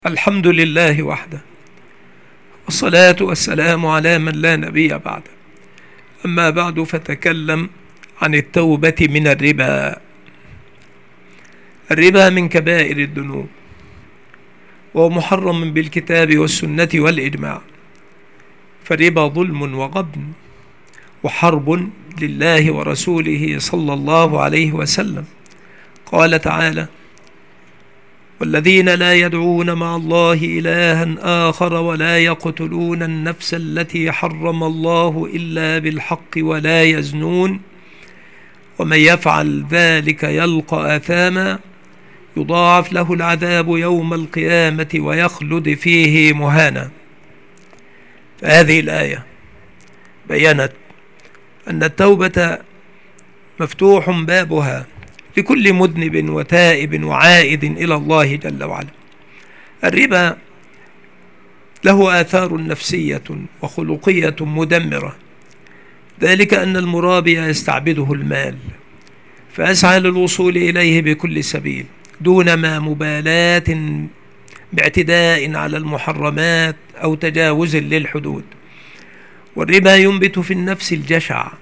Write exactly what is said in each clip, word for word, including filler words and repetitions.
الحمد لله وحده، والصلاة والسلام على من لا نبي بعده. أما بعد، فتكلم عن التوبة من الربا. الربا من كبائر الذنوب، وهو محرم بالكتاب والسنة والإجماع، فالربا ظلم وغبن وحرب لله ورسوله صلى الله عليه وسلم. قال تعالى: والذين لا يدعون مع الله إلها آخر ولا يقتلون النفس التي حرم الله إلا بالحق ولا يزنون ومن يفعل ذلك يلقى آثاما يضاعف له العذاب يوم القيامة ويخلد فيه مهانا. فهذه الآية بيّنت أن التوبة مفتوح بابها لكل مذنب وتائب وعائد إلى الله جل وعلا. الربا له آثار نفسية وخلقية مدمرة، ذلك أن المرابي يستعبده المال، فأسعى للوصول إليه بكل سبيل دون ما مبالاة باعتداء على المحرمات أو تجاوز للحدود. والربا ينبت في النفس الجشع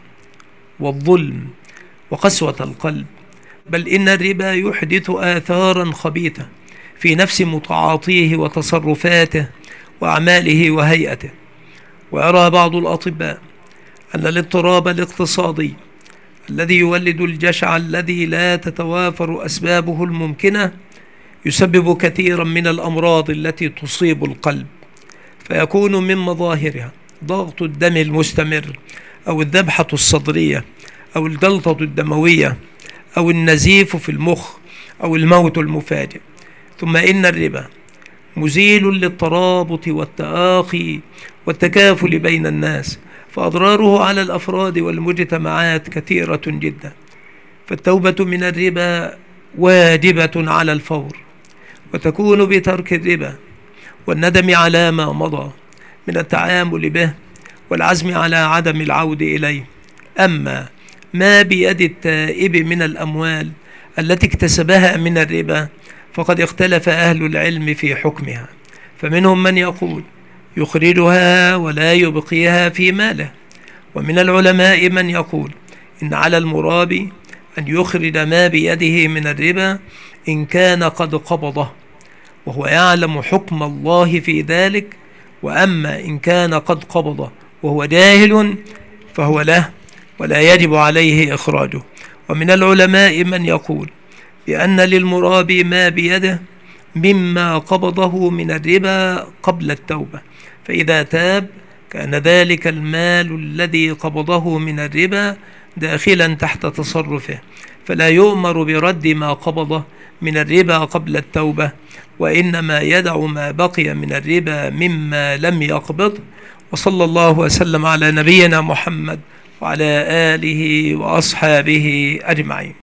والظلم وقسوة القلب، بل إن الربا يحدث آثارا خبيثة في نفس متعاطيه وتصرفاته وأعماله وهيئته. ويرى بعض الأطباء أن الاضطراب الاقتصادي الذي يولد الجشع الذي لا تتوافر أسبابه الممكنة يسبب كثيرا من الأمراض التي تصيب القلب، فيكون من مظاهرها ضغط الدم المستمر أو الذبحة الصدرية أو الجلطة الدموية أو النزيف في المخ أو الموت المفاجئ. ثم إن الربا مزيل للترابط والتآخي والتكافل بين الناس، فأضراره على الأفراد والمجتمعات كثيرة جدا. فالتوبة من الربا واجبة على الفور، وتكون بترك الربا والندم على ما مضى من التعامل به والعزم على عدم العودة إليه. أما ما بيد التائب من الأموال التي اكتسبها من الربا فقد اختلف أهل العلم في حكمها، فمنهم من يقول يخرجها ولا يبقيها في ماله، ومن العلماء من يقول إن على المرابي أن يخرج ما بيده من الربا إن كان قد قبضه وهو يعلم حكم الله في ذلك، وأما إن كان قد قبضه وهو جاهل فهو له ولا يجب عليه إخراجه. ومن العلماء من يقول بأن للمرابي ما بيده مما قبضه من الربا قبل التوبة، فإذا تاب كان ذلك المال الذي قبضه من الربا داخلا تحت تصرفه، فلا يؤمر برد ما قبضه من الربا قبل التوبة، وإنما يدع ما بقي من الربا مما لم يقبض. وصلى الله وسلم على نبينا محمد وعلى آله وأصحابه أجمعين.